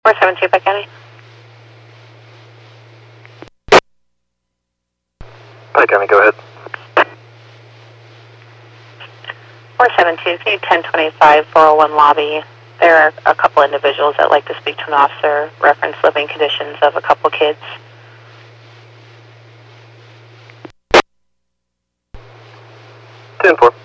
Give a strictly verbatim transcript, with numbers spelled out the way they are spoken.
four seven two, Pike County. Pike County, go ahead. four seven two, ten twenty-five, four oh one lobby. There are a couple individuals that like to speak to an officer, reference living conditions of a couple kids. ten four.